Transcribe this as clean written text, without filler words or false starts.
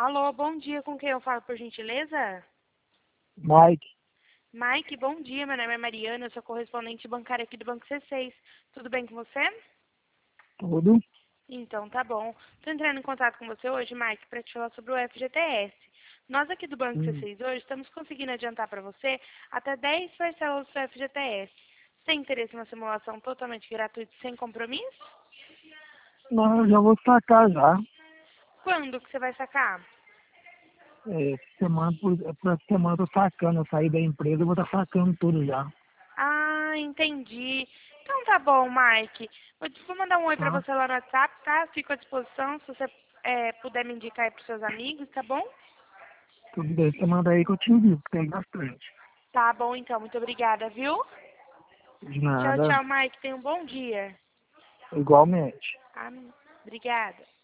Alô, bom dia, com quem eu falo, por gentileza? Mike, Mike, bom dia, meu nome é Mariana, eu sou correspondente bancária aqui do Banco C6. Tudo bem com você? tudo? Então, tá bom. Estou entrando em contato com você hoje, Mike, para te falar sobre o FGTS. Nós aqui do Banco Hum. C6 hoje estamos conseguindo adiantar para você até 10 parcelas do seu FGTS. Você tem interesse em uma simulação totalmente gratuita e sem compromisso? Não, eu já vou sacar já. Quando que você vai sacar? Por essa semana eu tô sacando. Eu saí da empresa e vou estar sacando tudo já. Ah, entendi. Então tá bom, Mike. Vou mandar um oi pra Tá? você lá no WhatsApp, tá? Fico à disposição se você puder me indicar aí pros seus amigos, tá bom? Tudo bem. Você manda aí que eu te envio, que tem bastante. Tá bom, então. Muito obrigada, viu? De Tchau, nada. tchau, Mike. Tenha um bom dia. Igualmente. Ah, obrigada.